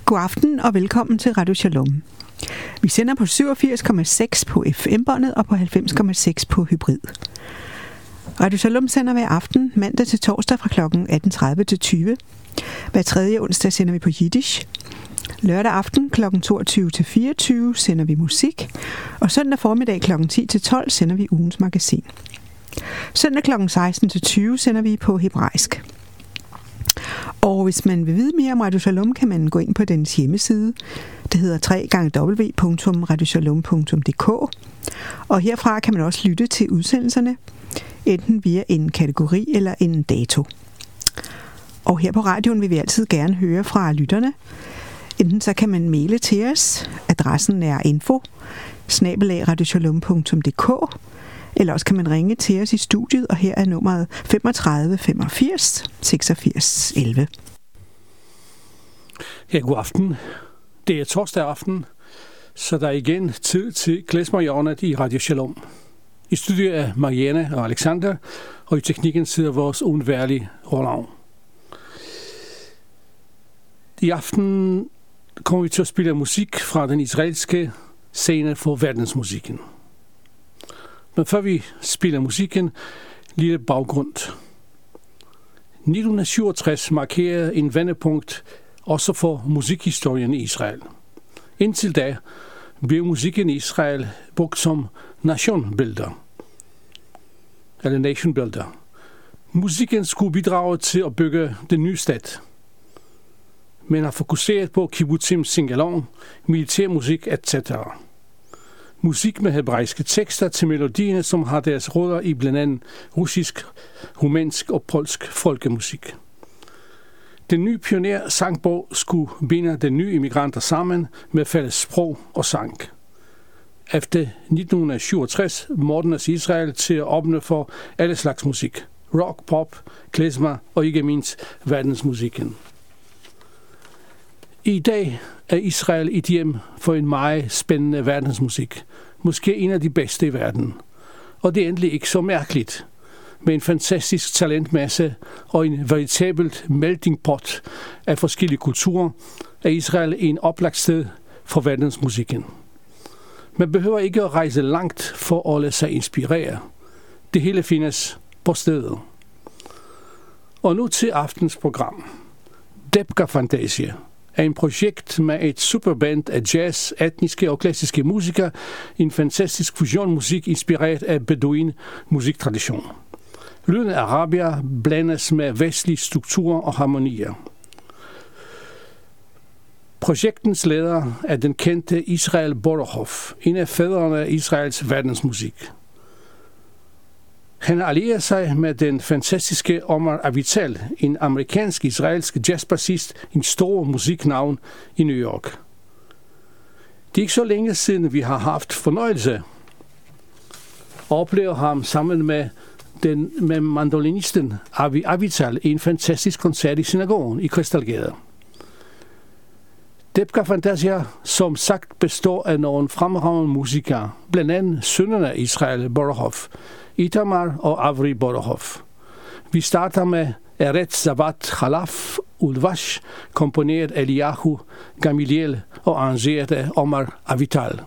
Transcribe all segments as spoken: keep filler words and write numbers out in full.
God aften og velkommen til Radio Shalom. Vi sender på syvogfirs komma seks på F M-båndet og på halvfems komma seks på hybrid. Radio Shalom sender hver aften mandag til torsdag fra klokken atten tredive til tyve. Hver tredje onsdag sender vi på Jiddisch. Lørdag aften klokken toogtyve til fireogtyve sender vi musik, og søndag formiddag klokken ti til tolv sender vi ugens magasin. Søndag klokken seksten til tyve sender vi på hebraisk. Og hvis man vil vide mere om Radio Shalom, kan man gå ind på dens hjemmeside. Det hedder w w w punktum radio shalom punktum d k. Og herfra kan man også lytte til udsendelserne, enten via en kategori eller en dato. Og her på radioen vil vi altid gerne høre fra lytterne. Enten så kan man maile til os. Adressen er info snabel-a radio shalom punktum d k. Eller også kan man ringe til os i studiet, og her er nummeret femogtredive femogfirs seksogfirs elleve. Ja, god aften. Det er torsdag aften, så der er igen tid til klezmerhjørnet i Radio Shalom. I studiet er Marianne og Alexander, og i teknikken sidder vores undværlige Roland. I aften kommer vi til at spille musik fra den israelske scene for verdensmusikken. Men før vi spiller musikken, lille baggrund. nitten syvogtres markerede en vendepunkt også for musikhistorien i Israel. Indtil da blev musikken i Israel brugt som nationbuilder, eller nationbuilder. Musikken skulle bidrage til at bygge den nye stat, men har fokuseret på kibbutzim singalong, militærmusik et cetera. Musik med hebraiske tekster til melodierne, som har deres rødder i blandt andet russisk, rumænsk og polsk folkemusik. Den nye pioner-sangbog skulle binde de nye immigranter sammen med fælles sprog og sang. Efter nitten syvogtres modnes Israel til at åbne for alle slags musik. Rock, pop, klezmer og ikke mindst verdensmusikken. I dag er Israel et hjem for en meget spændende verdensmusik. Måske en af de bedste i verden. Og det er endelig ikke så mærkeligt. Med en fantastisk talentmasse og en veritabelt melting pot af forskellige kulturer, er Israel en oplagt sted for verdensmusikken. Man behøver ikke at rejse langt for at lade sig inspirere. Det hele findes på stedet. Og nu til aftens program. Debka Fantasia er en projekt med et superband af jazz, etniske og klassiske musikere, en fantastisk fusionmusik inspireret af beduin musiktradition. Lyden af arabia blandes med vestlige strukturer og harmonier. Projektens leder er den kendte Israel Borohoff, en af fædrene af Israels verdensmusik. Han allierer sig med den fantastiske Omar Avital, en amerikansk-israelsk jazzbassist, en stor musiknavn i New York. Det er ikke så længe siden, vi har haft fornøjelse og oplever ham sammen med, den, med mandolinisten Avi Avital i en fantastisk koncert i synagogen i Krystalgade. Debka Fantasia, som sagt, består af nogle fremragende musikere, blandt andet sønnerne af Israel Borohoff, Itamar og Avri Borohoff. Vi starter med Eretz Zavat Khalaf Ulvash, komponeret af Eliyahu Gamiliel og arrangeret af Omar Avital.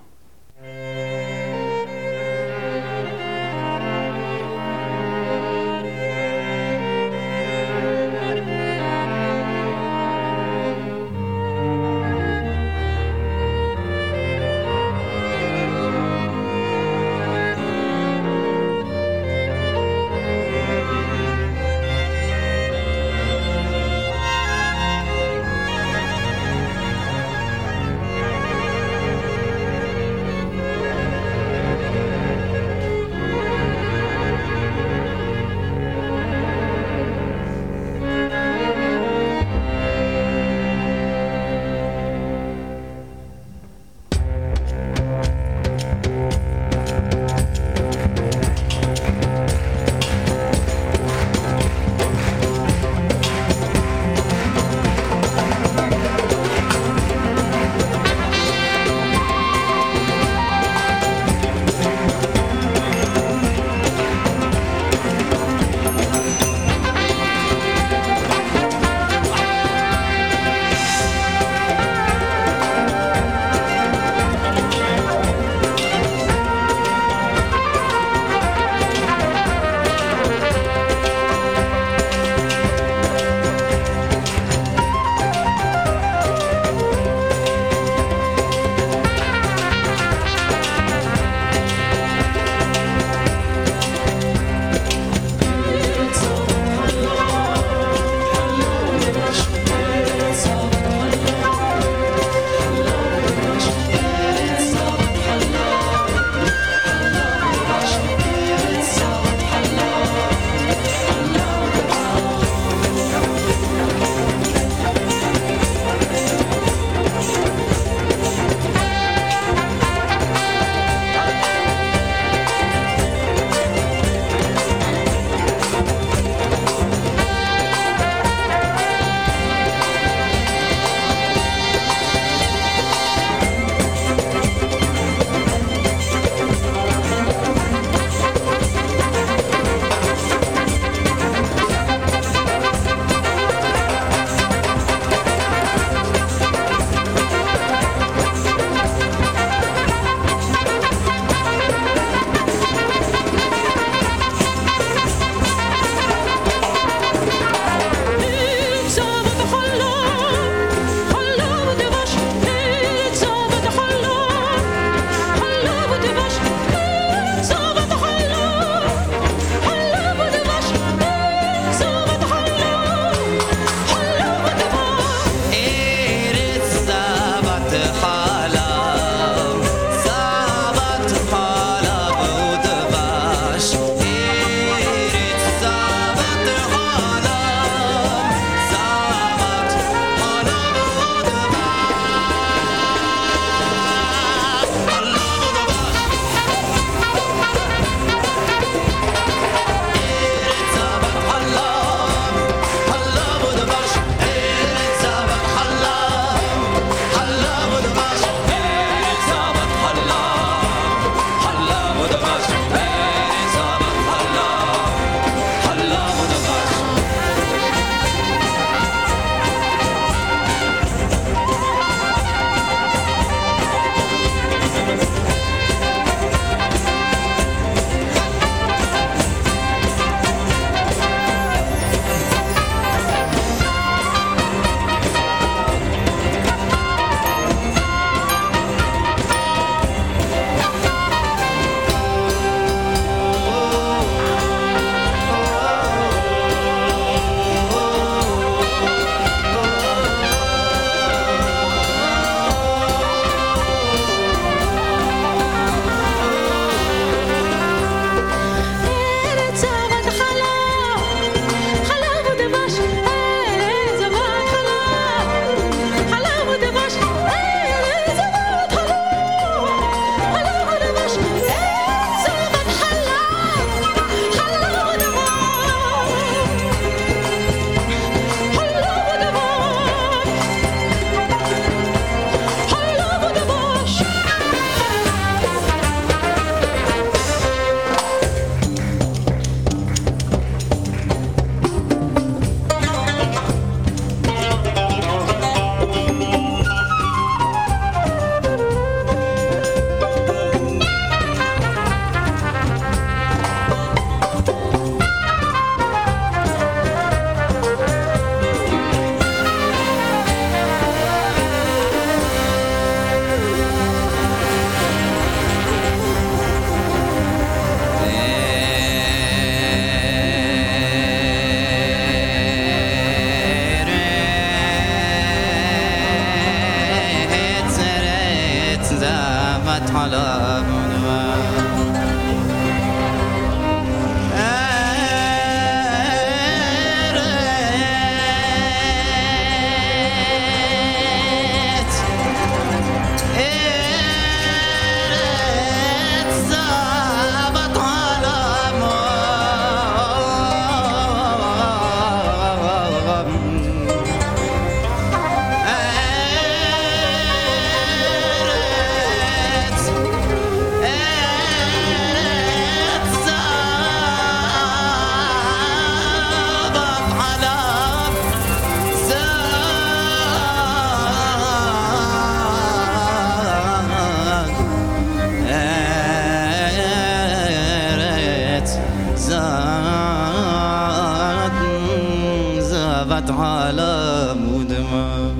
حلب على مدمر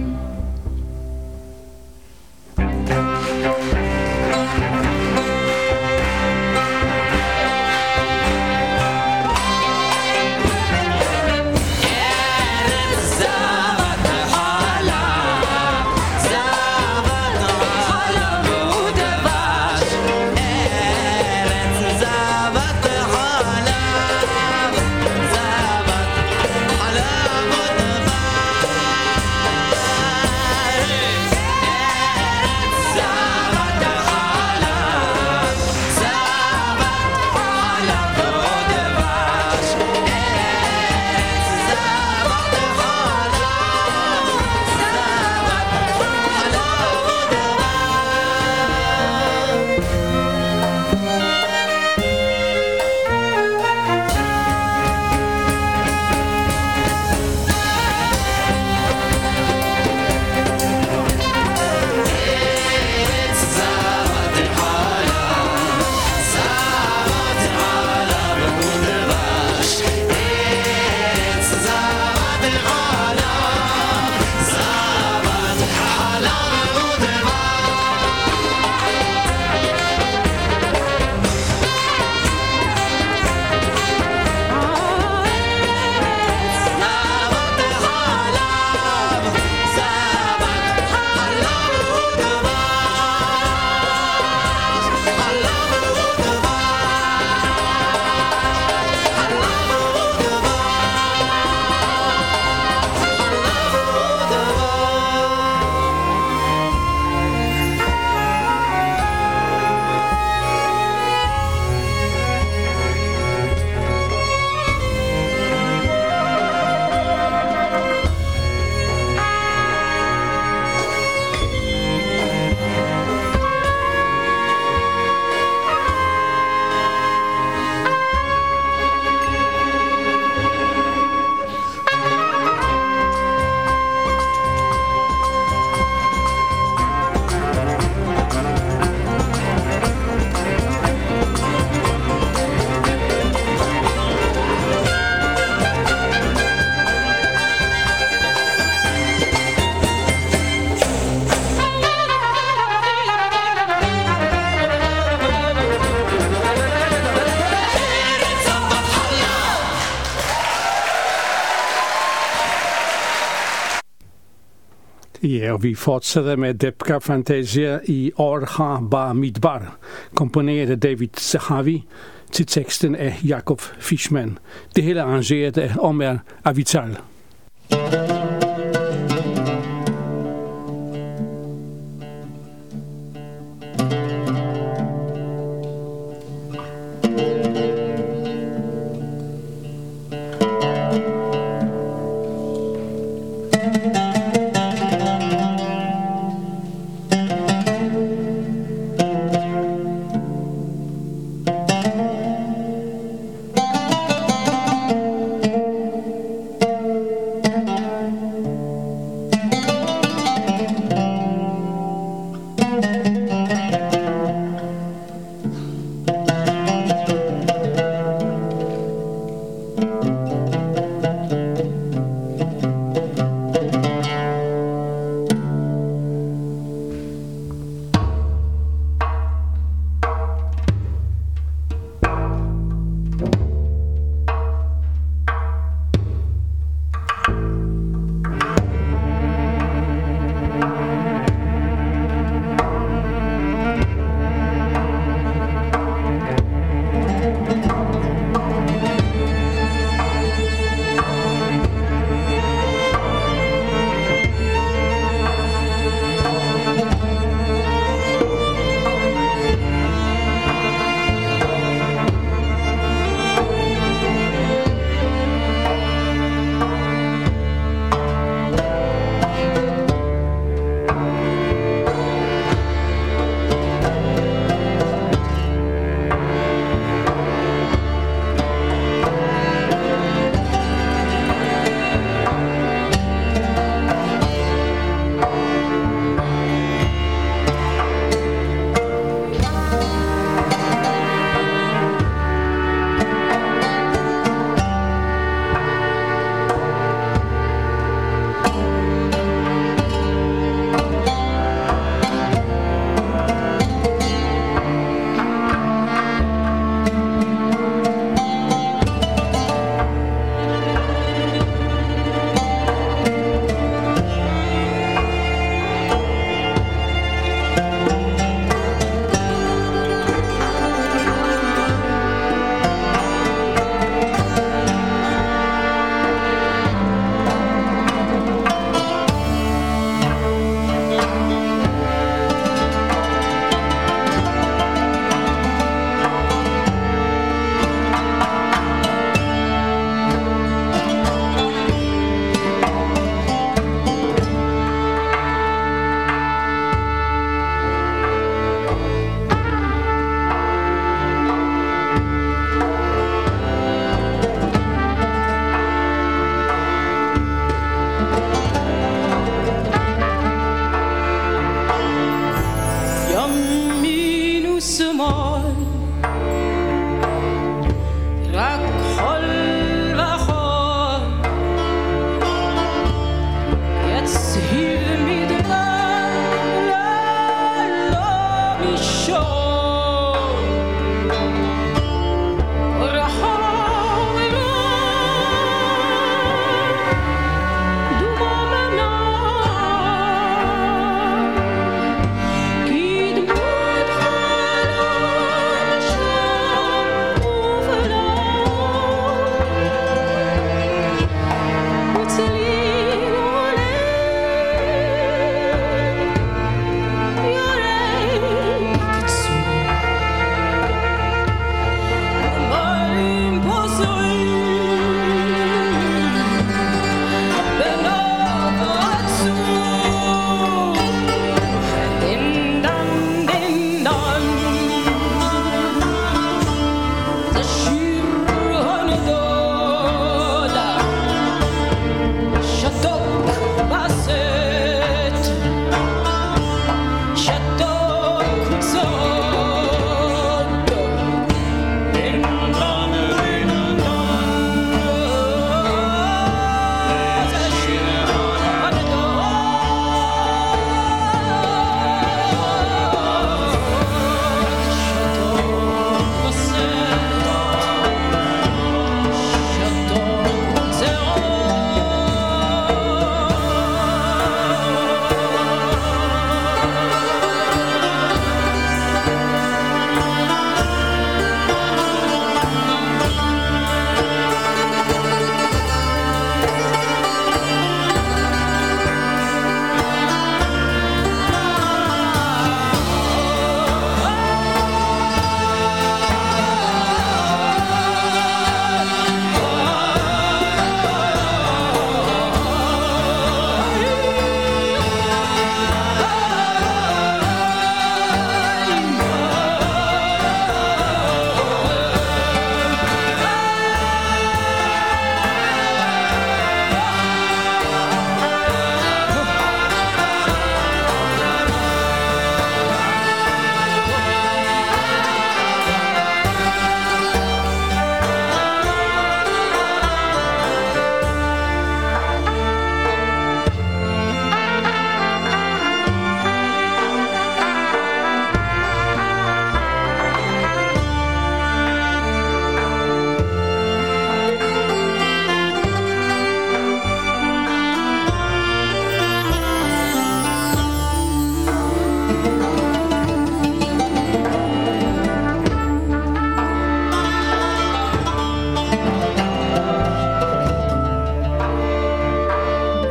Ja, og vi fortsætter med Debka Fantasia i Orha Ba Midbar, komponeret af David Zahavi til teksten af Jakob Fishman. Det hele er arrangeret af Omer Avital.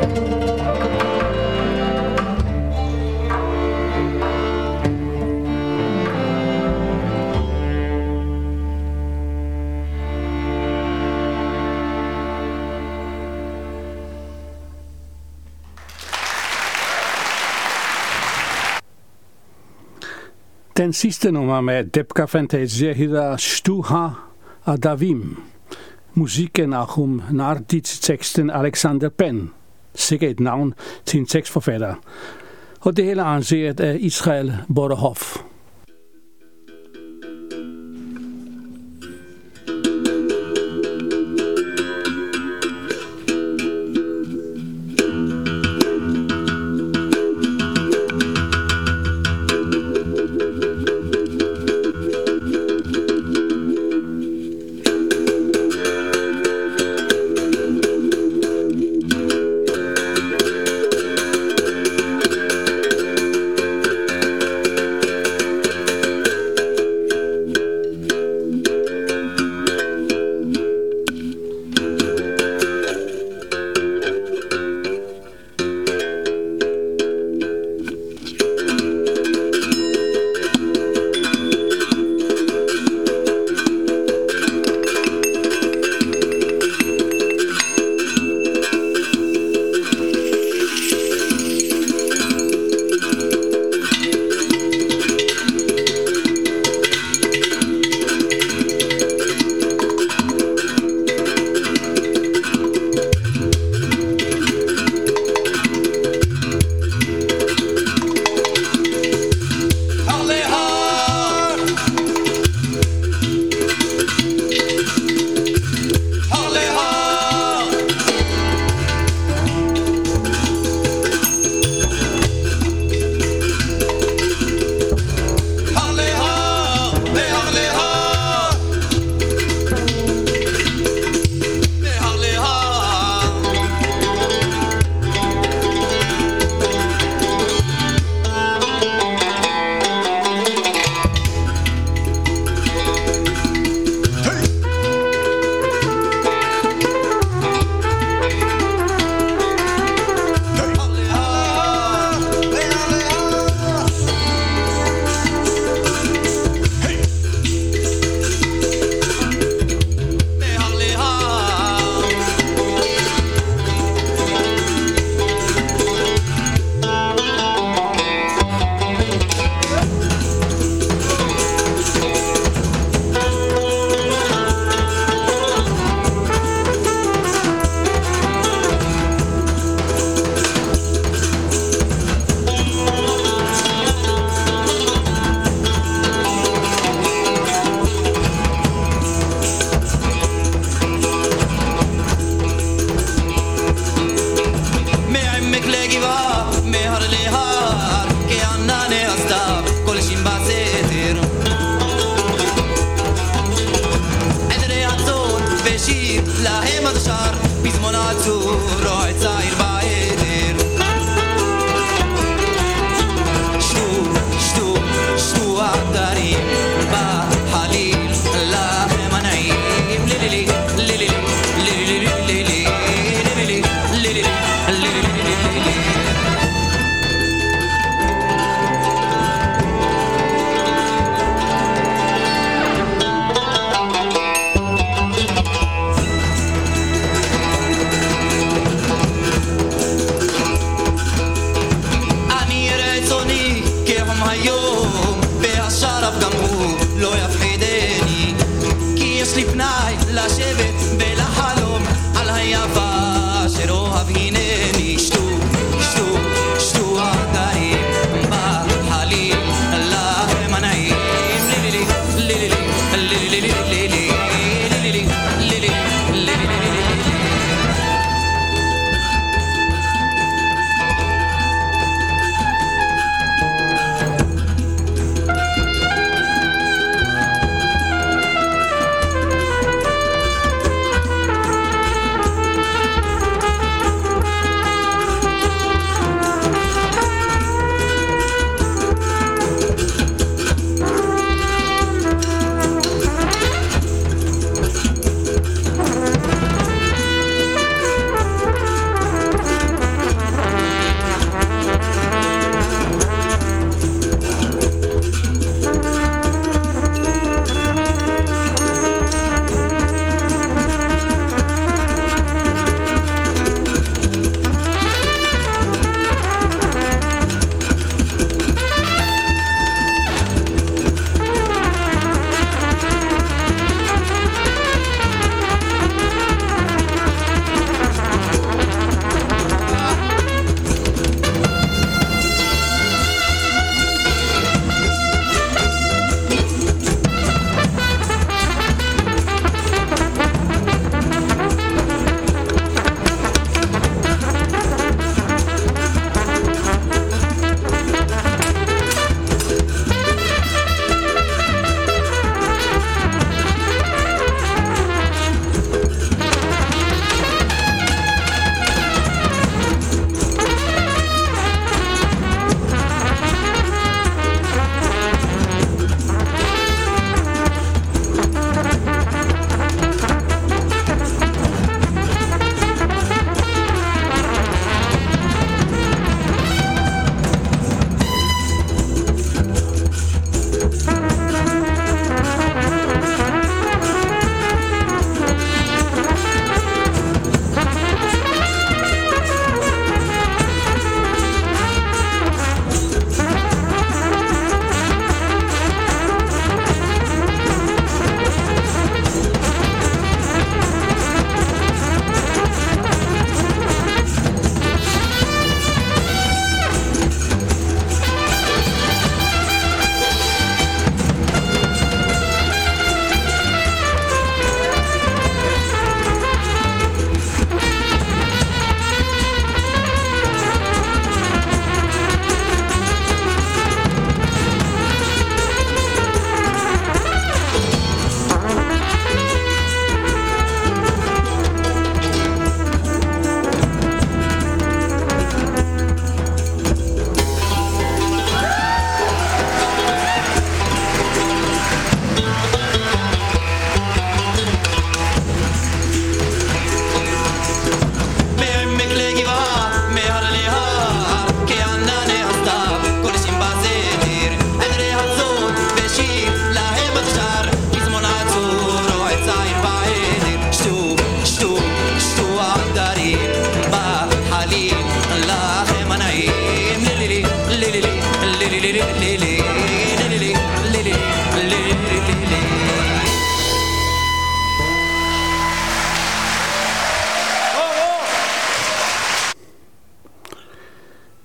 Den sidste nummer med Debka Fantasia hedder Stuha Adavim. Musikken er om Nardit-teksten Alexander Ben. Sikkert et navn til en tekstforfatter. Og det hele er arrangeret af Israel Borderhoff.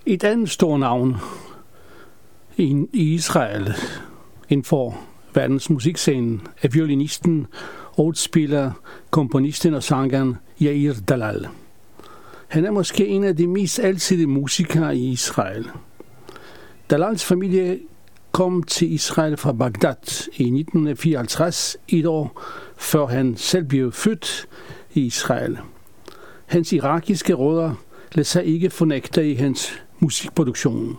Et andet stort navn i, i Israel inden for verdens musikscene er violinisten, ordspiller, komponisten og sangeren Yair Dalal. Han er måske en af de mest alsidige musikere i Israel. Dalals familie kom til Israel fra Bagdad i nitten fireoghalvtreds, et år før han selv blev født i Israel. Hans irakiske rødder lader sig ikke fornægte i hans musikproduktion.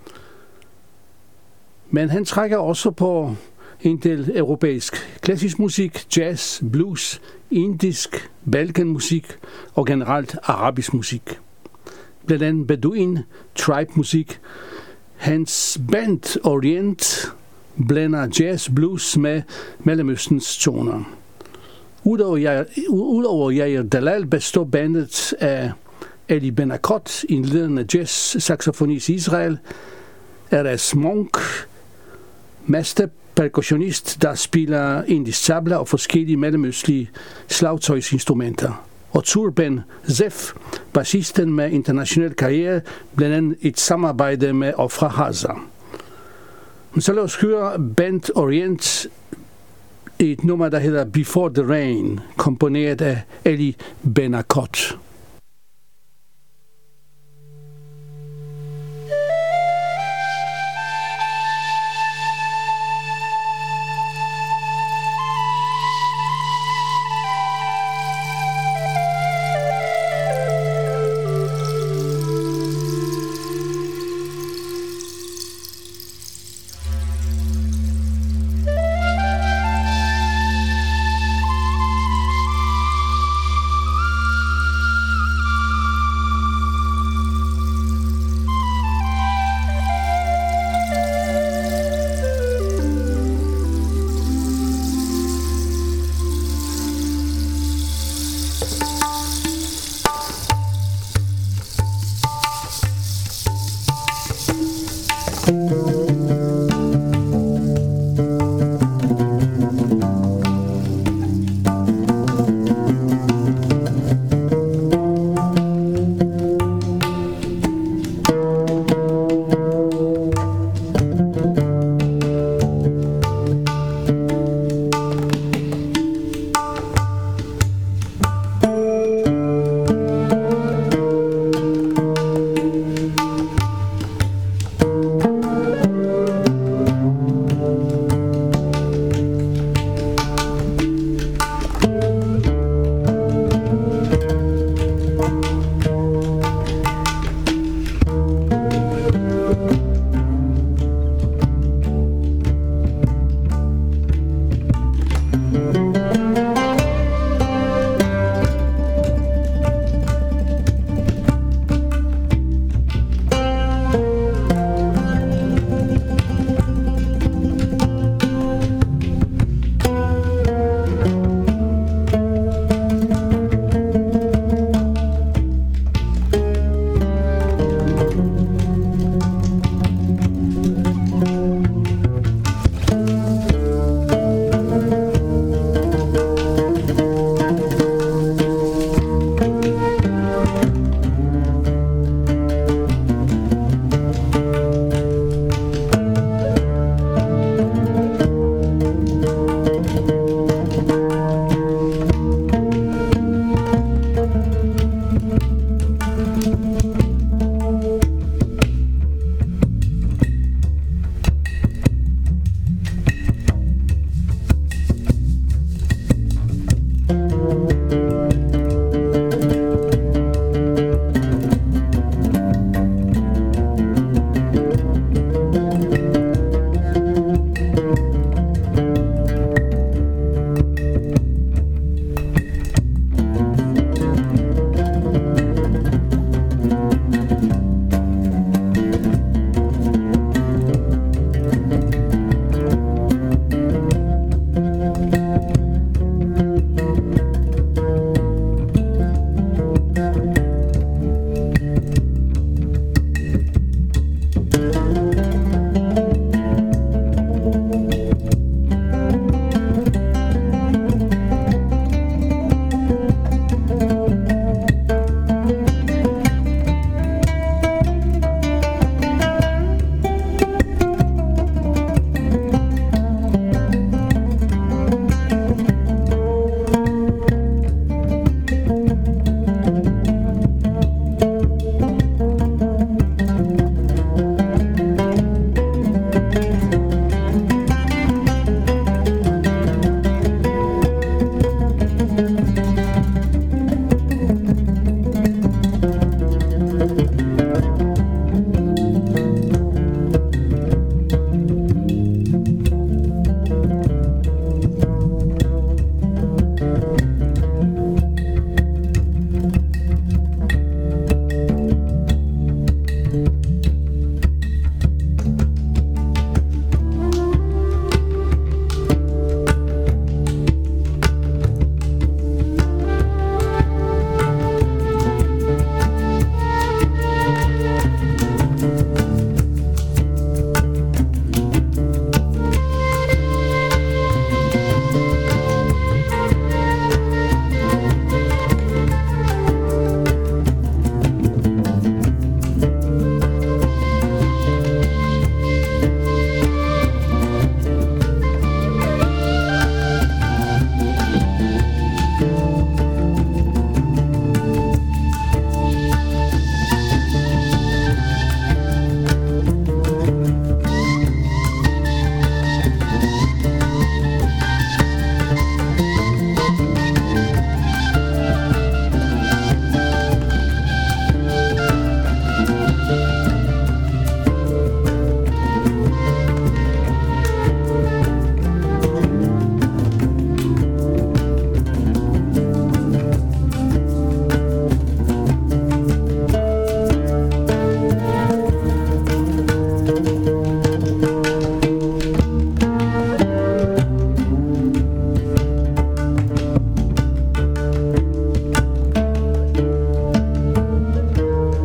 Men han trækker også på en del europæisk klassisk musik, jazz, blues, indisk, balkanmusik og generelt arabisk musik. Blandt andet Bedouin, tribe-musik. Hans band Orient blander jazz, blues med Mellemøstens toner. Udover Yair Dalal består bandet af Eli Ben-Akot, en ledende jazz-saxofonist i Israel, Erez Monk, master percussionist, der spiller indisk tabla og forskellige mellemøstlige slagtøjsinstrumenter. Og Turben Zef, bassisten med international karriere, blandt andet et samarbejde med Ofra Haza. Så lad os høre Band Orient, et nummer, der hedder Before the Rain, komponeret af Eli Ben-Akot.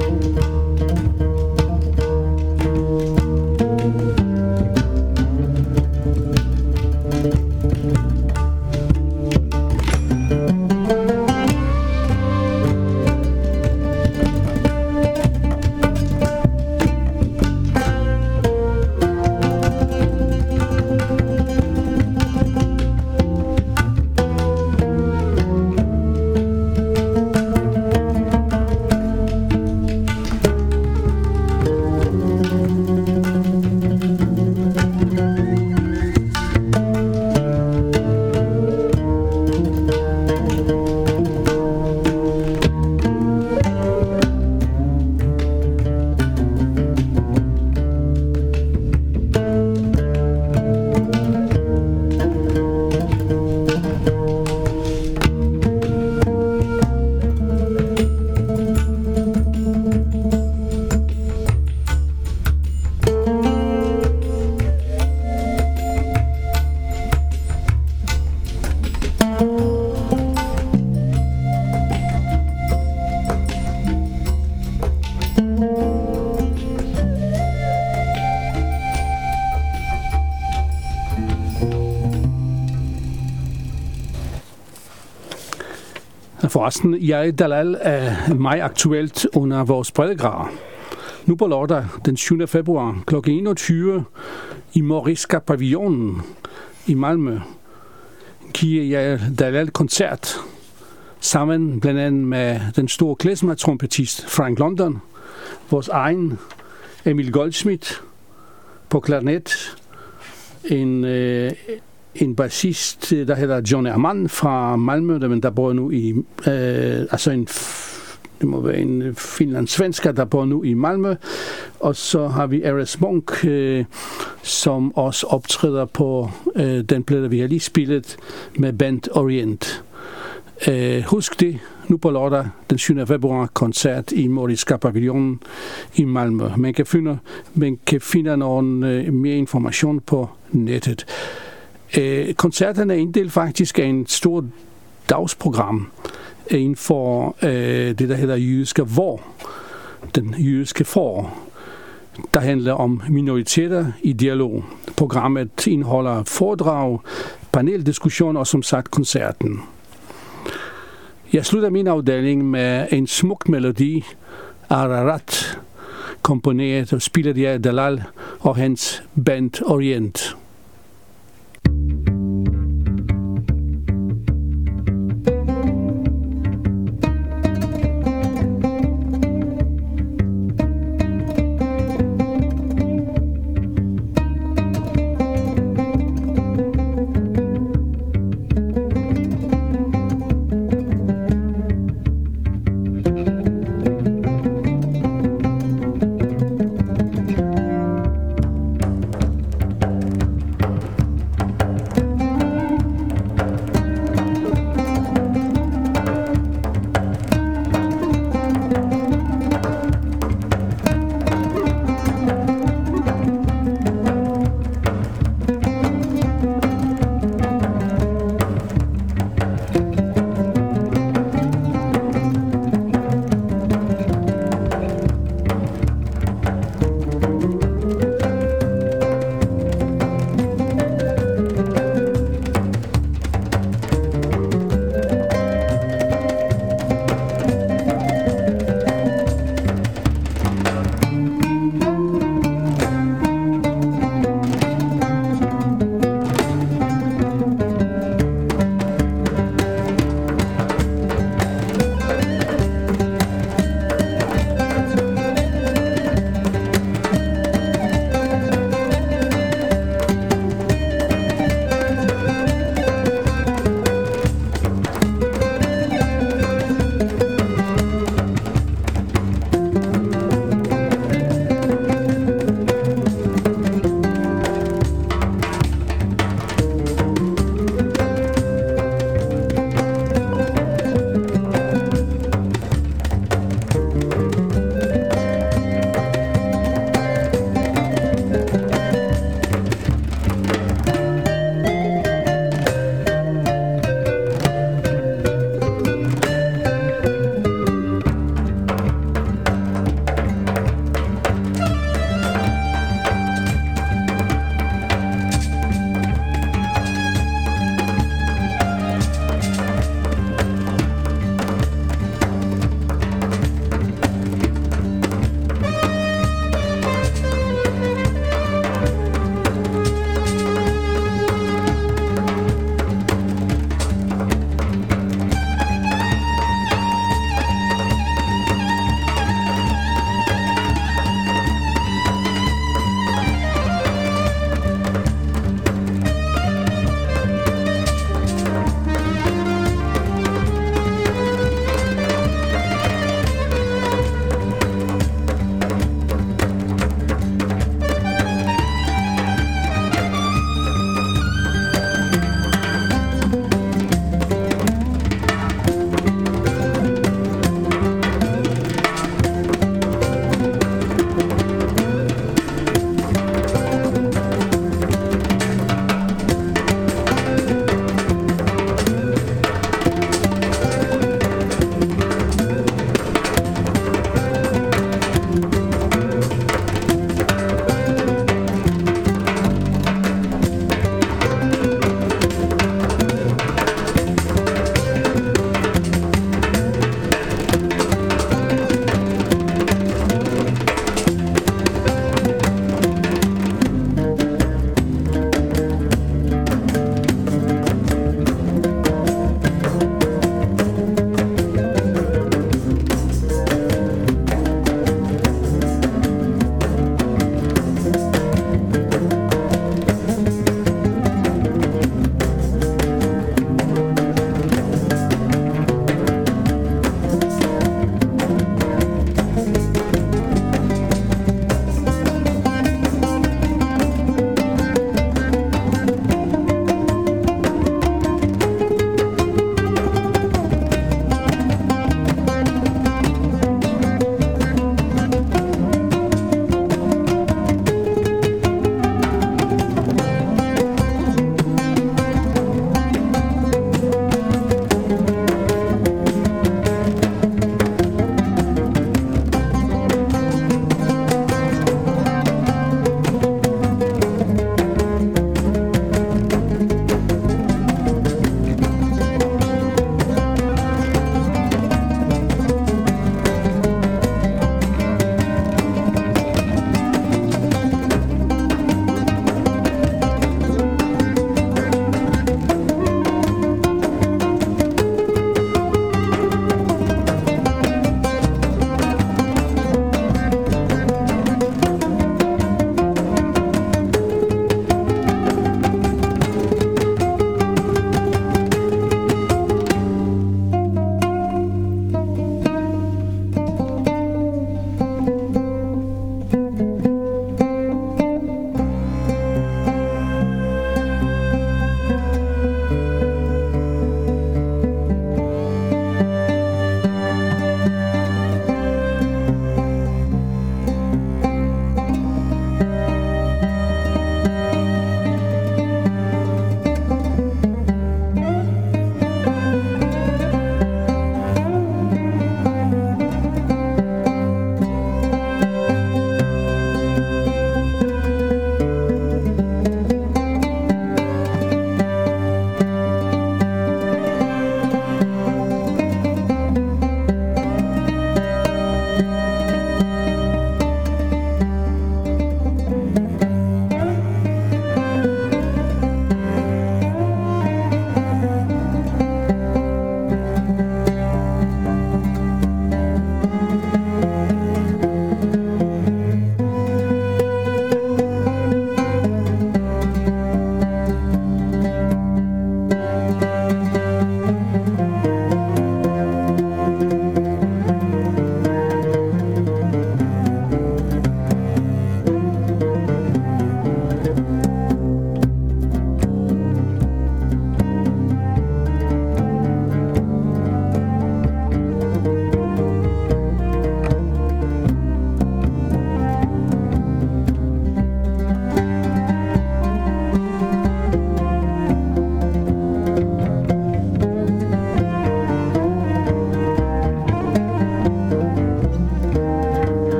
Forresten, jeg Dalal er meget aktuelt under vores breddegrad. Nu på lørdag den syvende februar kl. enogtyve i Moriska Pavillonen i Malmø giver jeg Dalal-koncert sammen blandt andet med den store klezmer-trompetist Frank London, vores egen Emil Goldschmidt på klarinet, en, øh, en bassist, der hedder John Erman fra Malmø, der, der bor nu i, øh, altså en, det må være en finlandssvensker, der bor nu i Malmø, og så har vi Ares Monk, øh, som også optræder på øh, den plade, vi har lige spillet med Band Orient. Øh, husk det, nu på lørdag den syvende februar, koncert i Moriska Pavillonen i Malmø. Man kan finde, man kan finde nogen øh, mere information på nettet. Øh, koncerterne er inddelt faktisk af en stor dagsprogram inden for øh, det, der hedder jødiske vår, den jødiske for, der handler om minoriteter i dialog. Programmet indeholder foredrag, paneldiskussion og som sagt koncerten. Jeg slutter min afdeling med en smuk melodi, Ararat, komponeret og spillet af Dalal og hans Band Orient.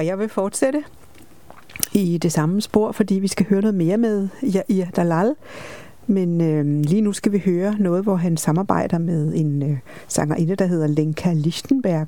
og jeg vil fortsætte i det samme spor, fordi vi skal høre noget mere med Yair Dalal. Men øh, lige nu skal vi høre noget, hvor han samarbejder med en øh, sangerinde, der hedder Lenka Lichtenberg.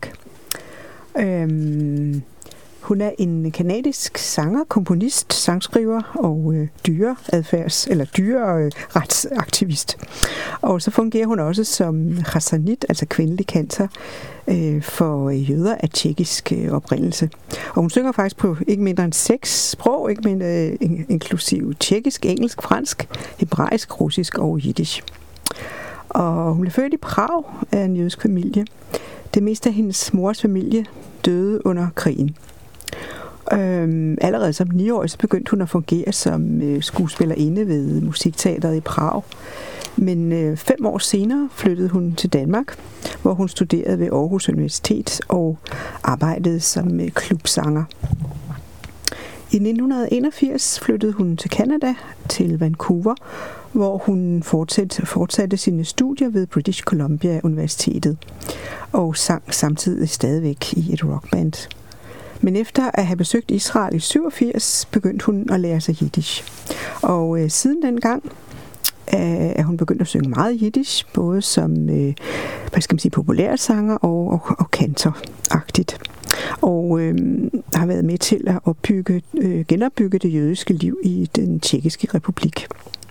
Øhm, hun er en kanadisk sanger, komponist, sangskriver og øh, dyreadfærds- eller dyreretsaktivist. Og så fungerer hun også som chassanit, altså kvindelig kantor, øh, for jøder af tjekkisk øh, oprindelse. Og hun synger faktisk på ikke mindre end seks sprog, ikke mindre øh, inklusive tjekkisk, engelsk, fransk, hebraisk, russisk og jiddisch. Og hun blev født i Prag af en jødisk familie. Det meste af hendes mors familie døde under krigen. Øhm, allerede som niårig så begyndte hun at fungere som øh, skuespillerinde ved Musikteatret i Prag. Men øh, fem år senere flyttede hun til Danmark, hvor hun studerede ved Aarhus Universitet og arbejdede som øh, klubsanger. I nitten enogfirs flyttede hun til Canada, til Vancouver, hvor hun fortsatte, fortsatte sine studier ved British Columbia Universitetet og sang samtidig stadigvæk i et rockband. Men efter at have besøgt Israel i syvogfirs, begyndte hun at lære sig jiddisch. Og øh, siden dengang øh, er hun begyndt at synge meget jiddisch, både som øh, hvad skal man sige, populær sanger og, og, og kantoragtigt. Og øh, har været med til at opbygge, øh, genopbygge det jødiske liv i den tjekkiske republik.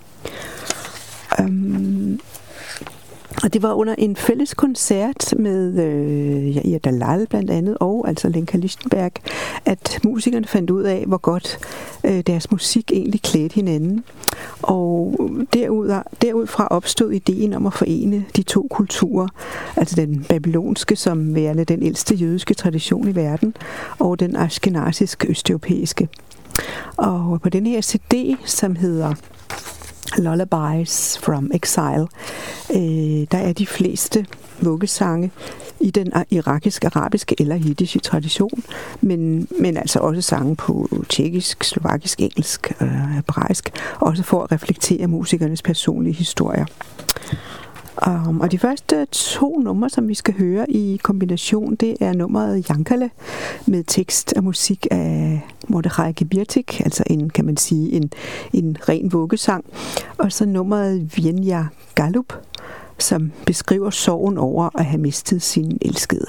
Um, og det var under en fælles koncert med øh, Yair Dalal blandt andet, og altså Lenka Lichtenberg, at musikerne fandt ud af, hvor godt øh, deres musik egentlig klædte hinanden. Og derud, derudfra opstod ideen om at forene de to kulturer, altså den babylonske som værende den ældste jødiske tradition i verden, og den ashkenaziske østeuropæiske. Og på den her C D, som hedder Lullabies from Exile, øh, der er de fleste vuggesange i den irakiske, arabiske eller jiddische tradition, men, men altså også sange på tjekkisk, slovakisk, engelsk og øh, hebraisk, også for at reflektere musikernes personlige historier. Um, og de første to numre, som vi skal høre i kombination, det er nummeret Yankale med tekst og musik af Mordechai Gebirtik, altså en, kan man sige, en, en ren vuggesang, og så nummeret Vienja Galup, som beskriver sorgen over at have mistet sin elskede.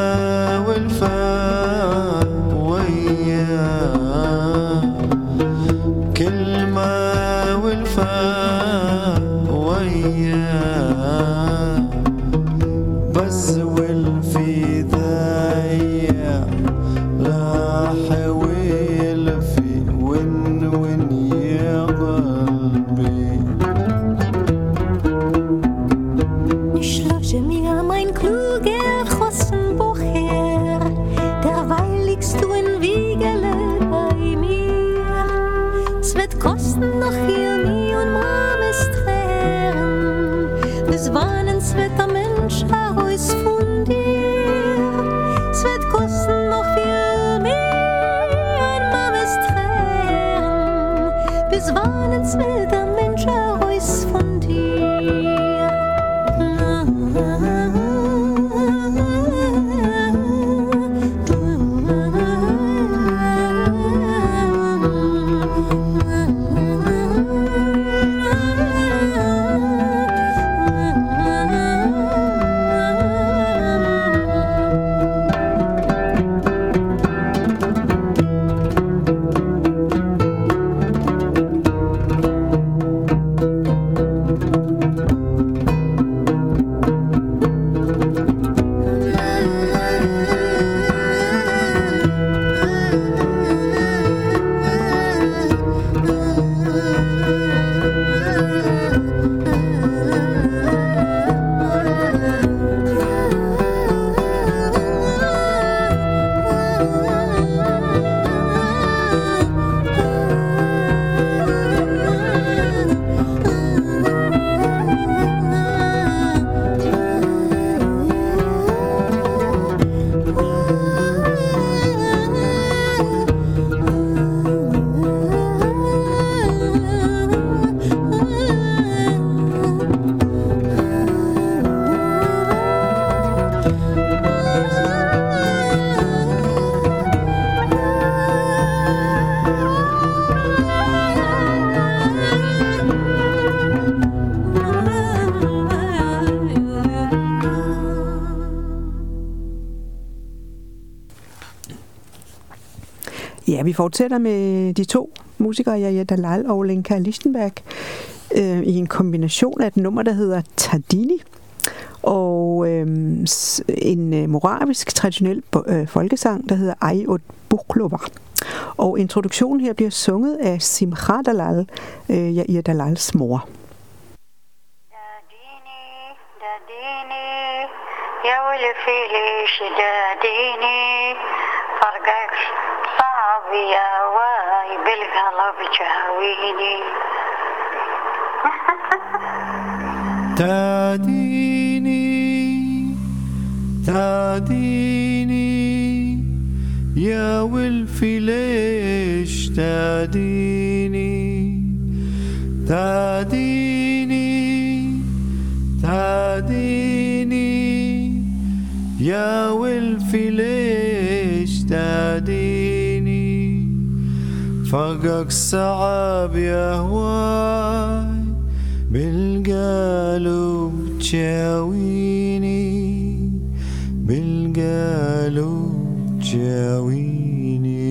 والفاء وياه كلمة والفاء وياه بس والفي ذايا راح ويلفي ون ون يا قلبي Schlaf mir mein kluger Chossenbucher, derweil liegst du in Wiegele bei mir. Es wird kosten noch viel mir und Mames Tränen, bis wann es wird der Mensch heraus von dir. Es wird kosten noch viel mir und Mames Tränen, bis wann es wird der Mensch heraus von dir. Ja, vi fortsætter med de to musikere, Yahya Dalal og Lenka Lichtenberg, øh, i en kombination af et nummer, der hedder Tardini, og øh, en øh, moravisk traditionel øh, folkesang, der hedder Ai Ot Buklova. Og introduktionen her bliver sunget af Simcha Dalal, øh, Yahya Dalals mor. يا ولفي ليش داديني فرقك صعب يا واي بالقلب جاويني تاديني تاديني يا ولفي ليش تاديني تاديني تاديني يا ولفي ليش تاديني فوقك صعب يا هواي بالقلب تجاويني بالقلب تجاويني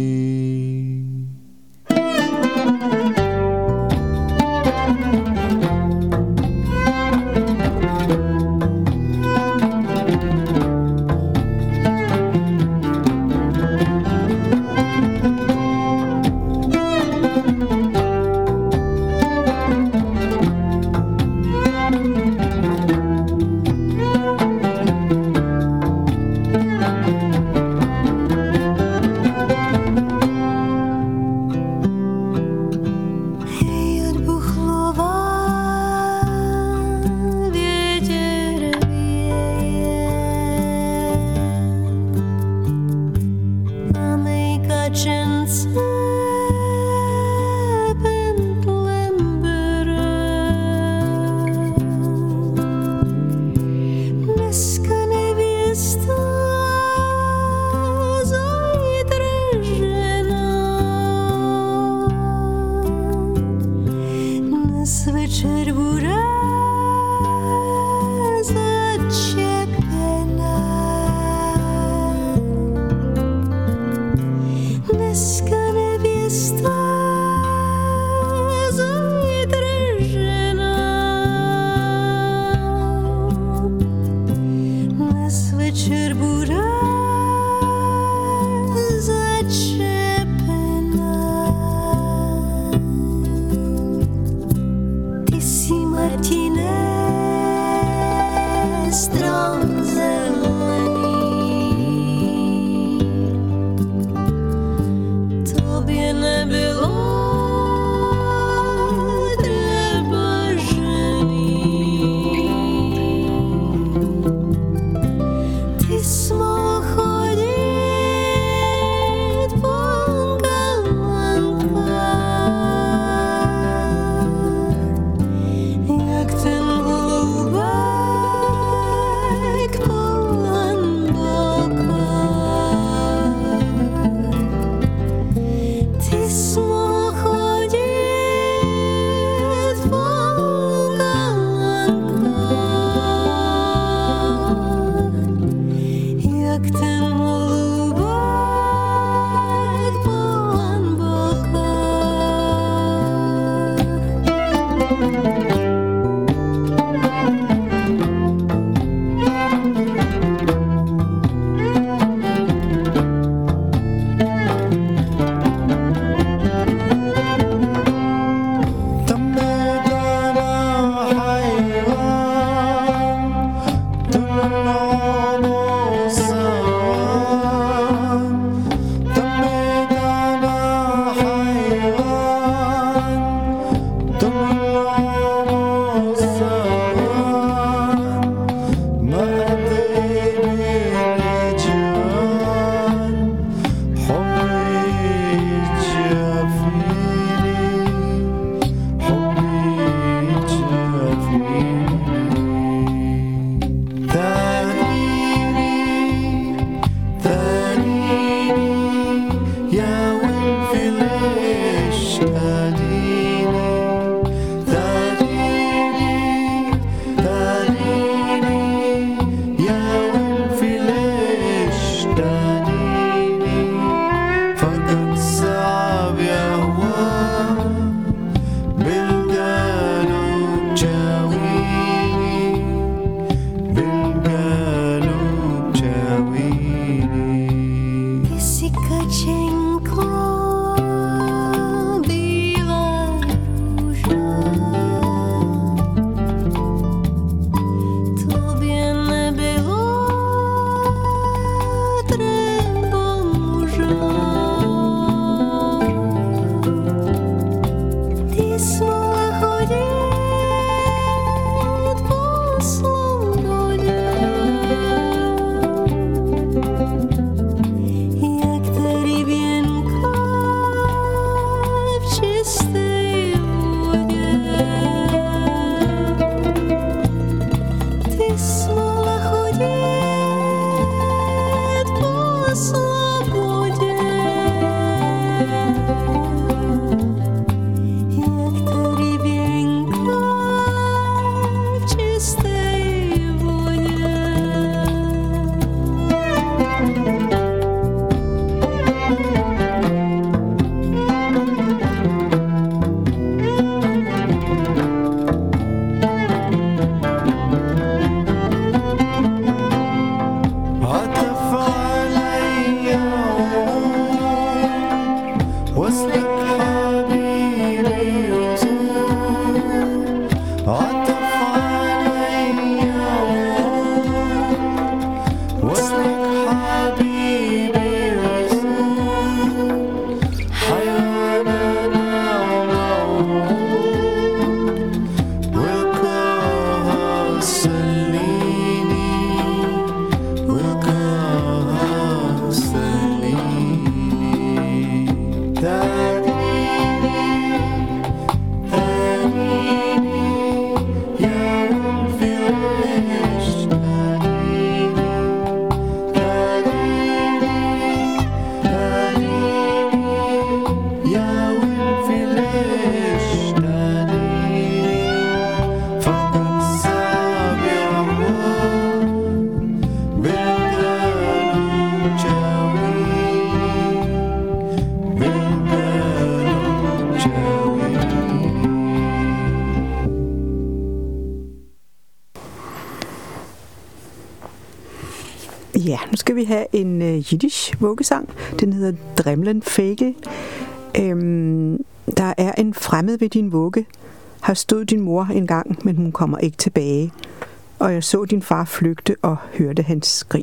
Ja, nu skal vi have en uh, jiddisch vuggesang. Den hedder Dremlen Fegel. Øhm, der er en fremmed ved din vugge. Har stod din mor engang, men hun kommer ikke tilbage. Og jeg så din far flygte og hørte hans skrig.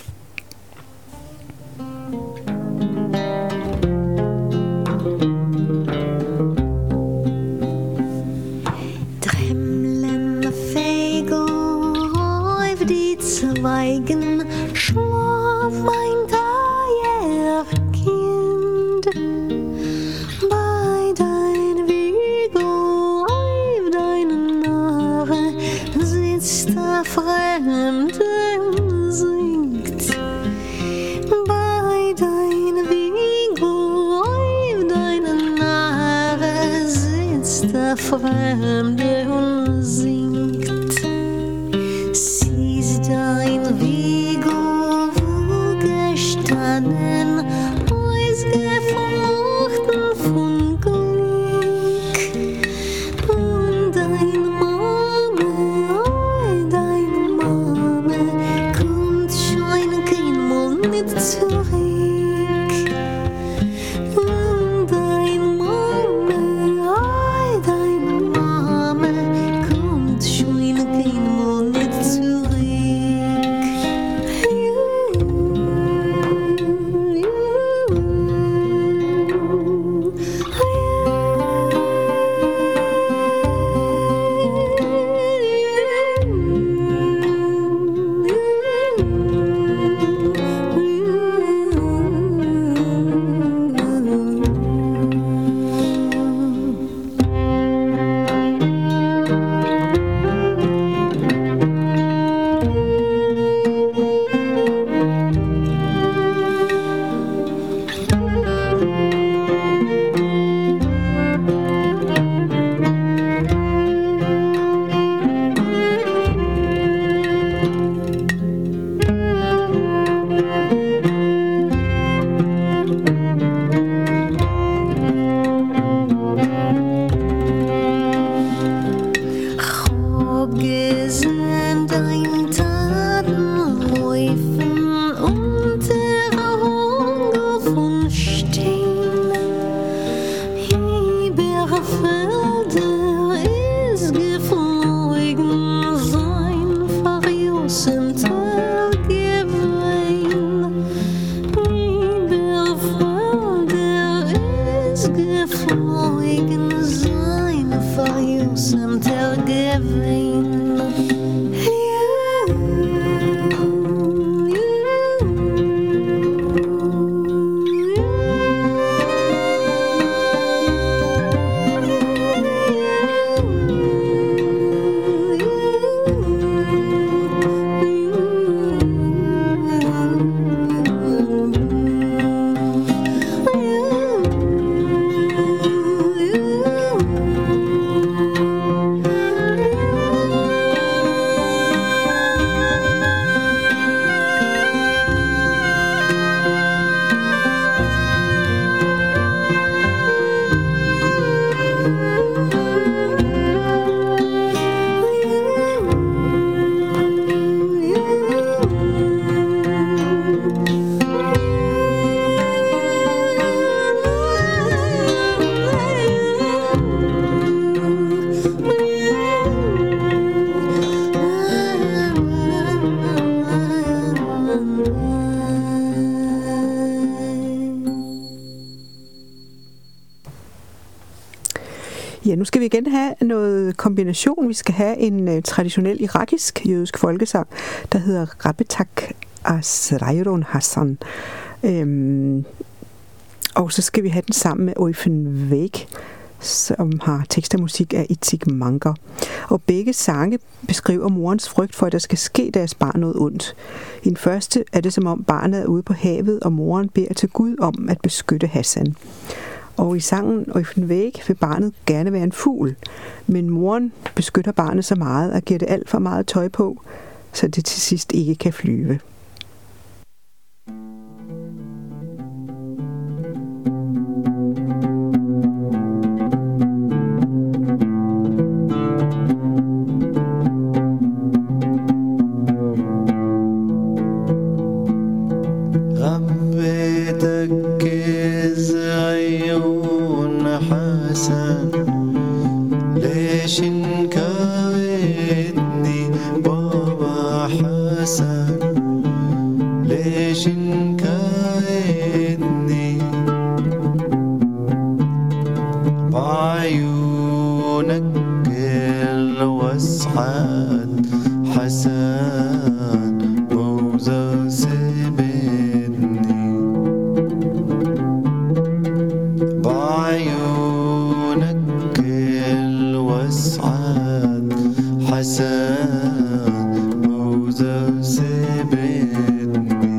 Dremlen Fegel, auf die Zweigen, schlaf mein Teuer Kind. Bei dein Wiegel, auf deinen Nahe, sitzt der Fremde und singt. Bei dein Wiegel, auf deinen Nahe, sitzt der Fremde und singt. Siehst dein Wiegel gestanden, ausgeflochten von Glück. Und deine Mama, oh, deine Mama, kommt schon kein Mond nicht zurück. Und deine Mama, oh, deine Mama, kommt schon kein Mond nicht zurück. Ja, nu skal vi igen have noget kombination. Vi skal have en uh, traditionel irakisk jødisk folkesang, der hedder Rabbetak Asrayron Hassan. Øhm, og så skal vi have den sammen med Eufen Weg, som har tekst og musik af Itzik Manker. Og begge sange beskriver morens frygt for, at der skal ske deres barn noget ondt. I den første er det som om barnet er ude på havet, og moren beder til Gud om at beskytte Hassan. Og i sangen Eufen Weg vil barnet gerne være en fugl, men moren beskytter barnet så meget og giver det alt for meget tøj på, så det til sidst ikke kan flyve. بيتك عيون حسن ليش انكرتني بابا حسن ليش انكرتني بعيونك الوسعات حسن موزة سبتني بعيونك الوسعات حسن موزة سبتني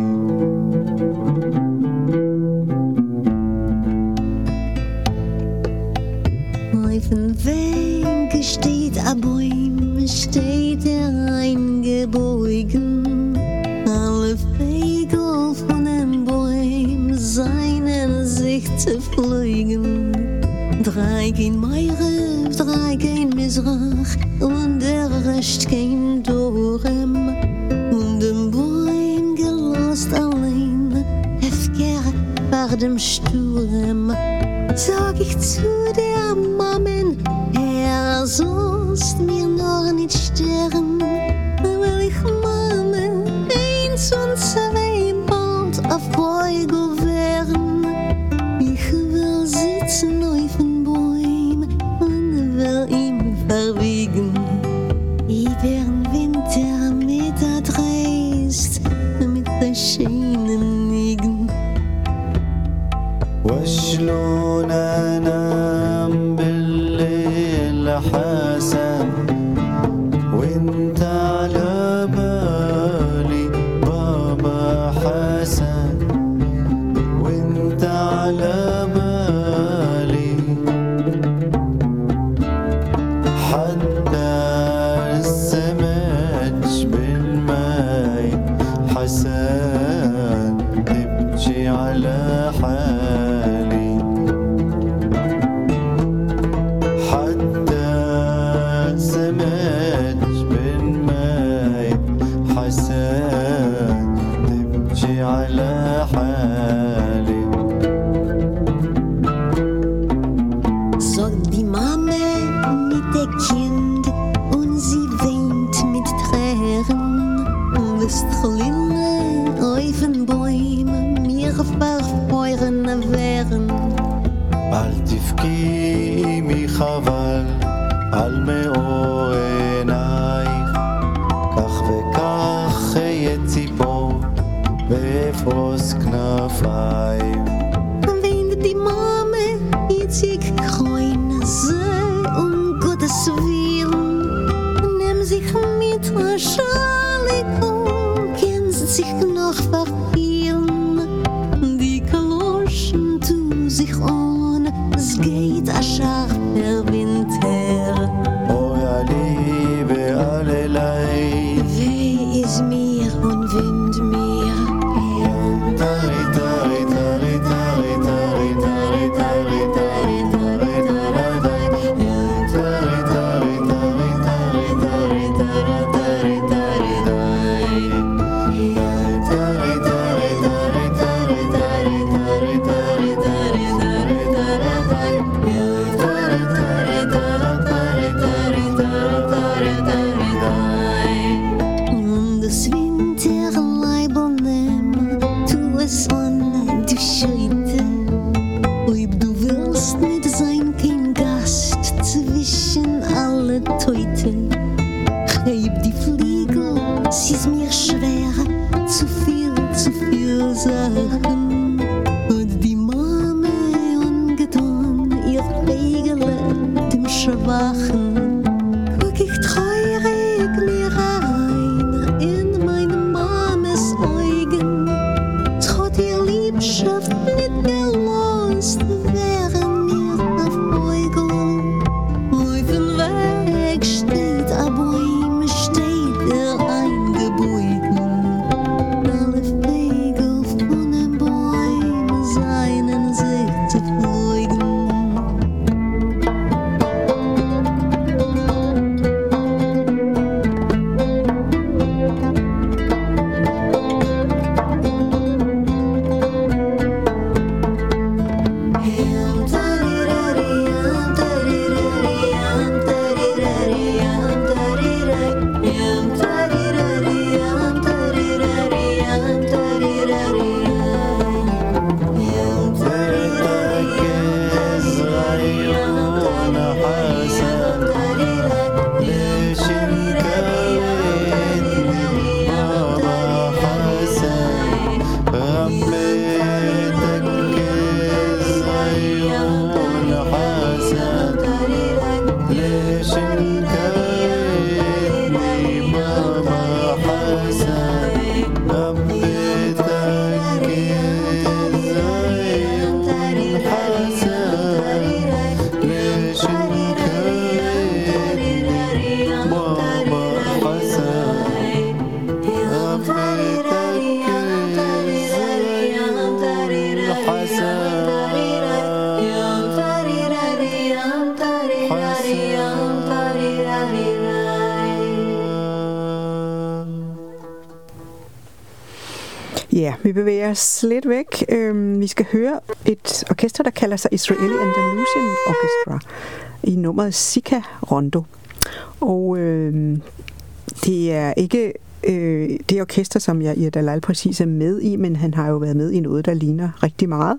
Auf dem Weg steht ein Baum, steht er eingebogen. Alle Vögel von dem Baum seinen sich zu fliegen. Drei gehen Meire, drei gehen Misrach und der Rest gehen Dorem. Und dem Baum gelost allein, Hefker war dem Sturm. Sag ich zu der Mammen, Herr, sollst mir noch nicht sterben, weil ich Mammen eins und zwei bald auf Beugel werden. Ich will sitzen auf den Bäumen und will ihm verwiegen. Über den Winter mit der Dreist, mit der schönen Nigen. وشلون انام بالليل حسن وانت على بالي بابا حسن وانت على بالي حتى السمك بالماي حسن تبكي على حالي حتى السمك بالماي حسن تبكي على حالي Sagt die Mama mit der Kind und sie weint mit Tränen. Wirst Chline auf den Bäumen mir verfeuern wären. אל תבכי מחבל על מאור עינייך כך וכך אהיה ציפור באפרוס כנפיים Weint die Mama jetzt ich keine See um Gottes Willen. Nimm sich mit einer Schaligung, kennst sich noch verfehlen. Die Kaloschen tun sich an, es geht ein scharfer Winter. Oh ja Liebe allerlei Weh ist mir und Wind mir. Tari tari tari tari tari tari tari tari tari tari tari tari tari tari tari tari tari Und das Winterleibel nimm, tu es an, du Scheute. Ob du willst nicht sein, kein Gast zwischen alle Teute. Heb die Fliegel, es ist mir schwer, zu viel, zu viel Sachen. Und die Mama ungetan, ihr Fegele, dem Schwachen. Guck ich treurig mir rein in meine Mames Augen. Trot ihr Liebschaft nicht gelost, wären mir auf Beugel. Auf dem Weg steht ein Bäum, steht er eingebogen. Alle Vögel von den Bäumen seinen sich zu fliegen. Ja, vi bevæger os lidt væk. Øhm, vi skal høre et orkester, der kalder sig Israeli Andalusian Orchestra i nummeret Sika Rondo. Og øhm, det er ikke øh, det orkester, som jeg i Dalal præcis er med i, men han har jo været med i noget, der ligner rigtig meget.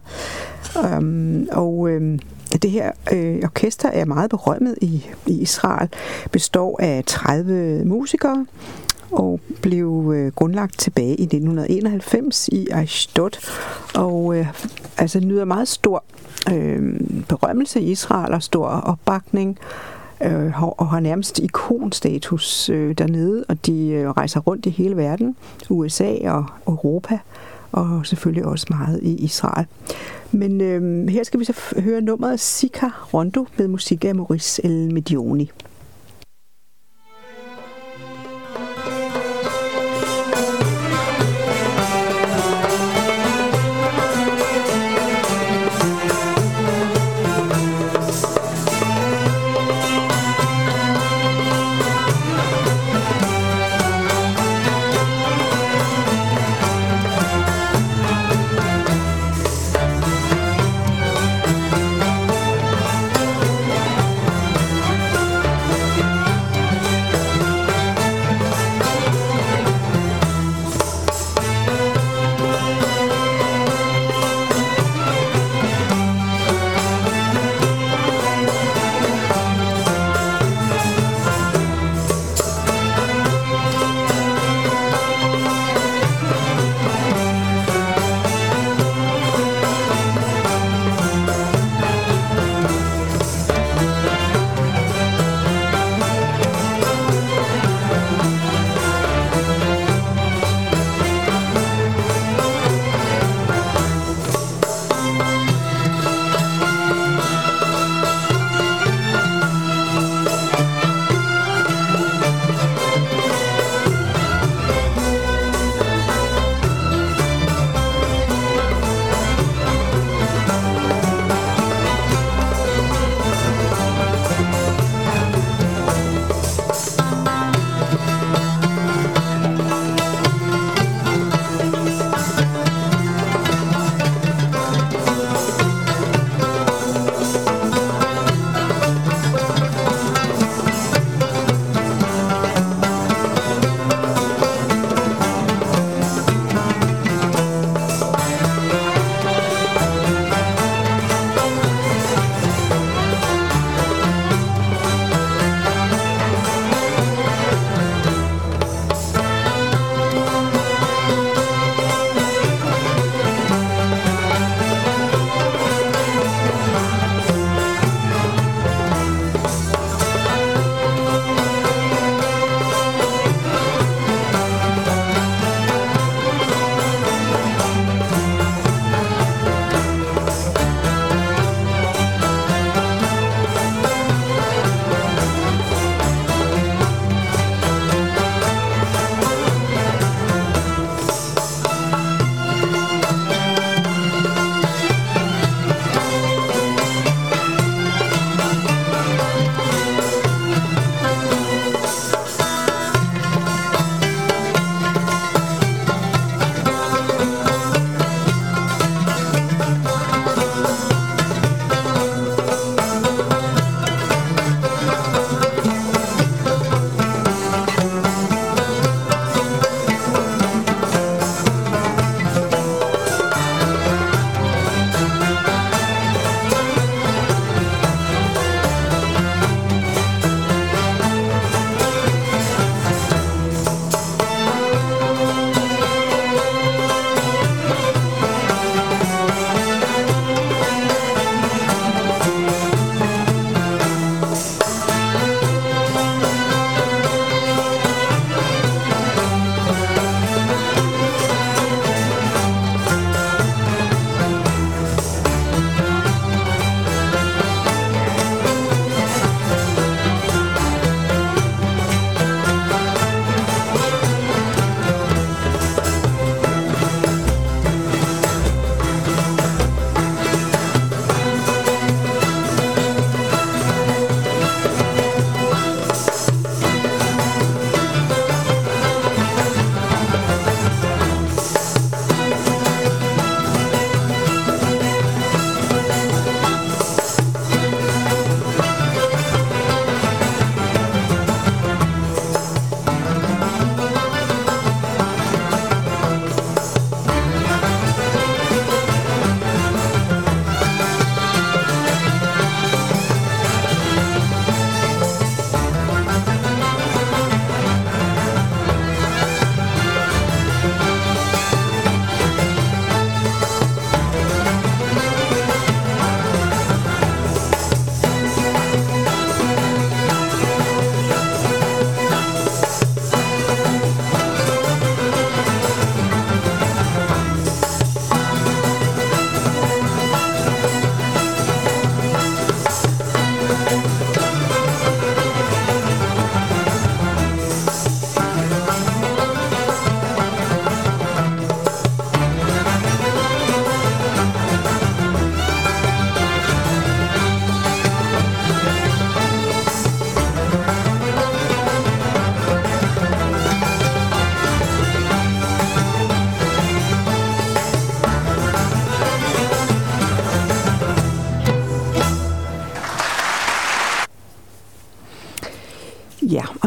Um, og øhm, det her øh, orkester er meget berømmet i, i Israel, består af tredive musikere, og blev øh, grundlagt tilbage i nitten enoghalvfems i Ashdod, og øh, altså nyder meget stor øh, berømmelse i Israel og stor opbakning, øh, og har nærmest ikonstatus øh, dernede, og de øh, rejser rundt i hele verden, U S A og Europa, og selvfølgelig også meget i Israel. Men øh, her skal vi så f- høre nummeret Sika Rondo med musik af Maurice El Medioni. Thank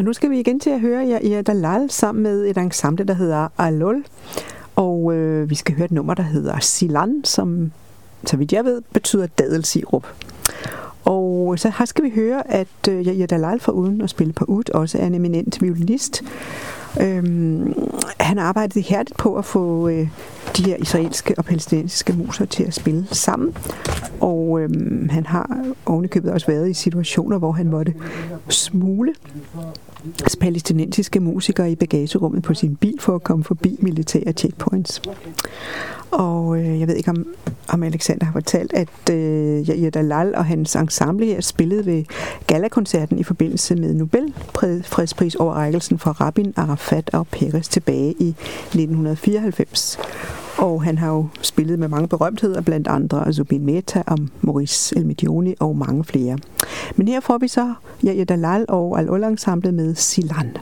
nu skal vi igen til at høre Yahya Dalal sammen med et ensemble, der hedder Alol. Og øh, vi skal høre et nummer, der hedder Silan, som, så vidt jeg ved, betyder dadelsirup. Og så her skal vi høre, at øh, Yahya Dalal, foruden at spille på ud, også er en eminent violinist. Øhm, han har arbejdet ihærdigt på at få øh, de her israelske og palæstinensiske musikere til at spille sammen. Og øhm, han har ovenikøbet også været i situationer, hvor han måtte smule palæstinensiske musikere i bagagerummet på sin bil for at komme forbi militære checkpoints. Og øh, jeg ved ikke, om, om Alexander har fortalt, at øh, Yahya Dalal og hans ensemble her spillede ved Gala-koncerten i forbindelse med Nobel-fredspris overrækkelsen for Rabin, Arafat og Peres tilbage i nitten fireoghalvfems. Og han har jo spillet med mange berømtheder, blandt andre Zubin Mehta og Maurice El-Medioni og mange flere. Men her får vi så Yahya Dalal og Al-Ol-ensemblet med Silan.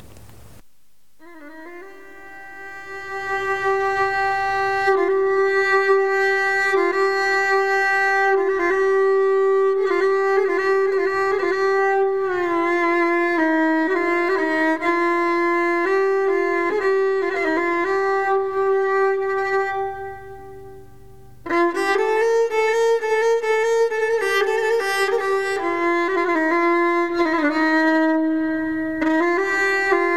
Thank you.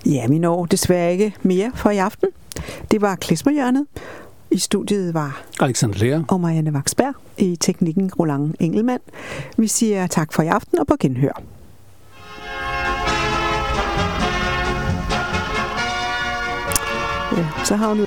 Ja, vi når desværre ikke mere for i aften. Det var Klesmerhjørnet. I studiet var Alexander Lea og Marianne Vaksberg. I teknikken Roland Engelmann. Vi siger tak for i aften og på genhør. Ja, så har hun jo